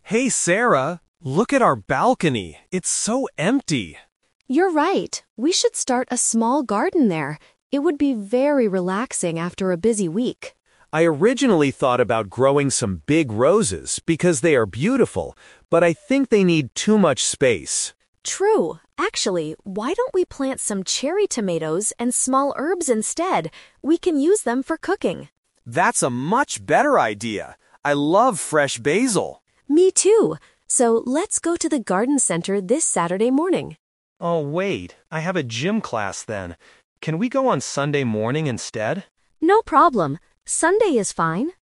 Hey Sarah, look at our balcony. It's so empty. You're right. We should start a small garden there. It would be very relaxing after a busy week. I originally thought about growing some big roses because they are beautiful, but I think they need too much space. True. Actually, why don't we plant some cherry tomatoes and small herbs instead? We can use them for cooking. That's a much better idea. I love fresh basil. Me too. So let's go to the garden center this Saturday morning. Oh, wait, I have a gym class then. Can we go on Sunday morning instead? No problem. Sunday is fine.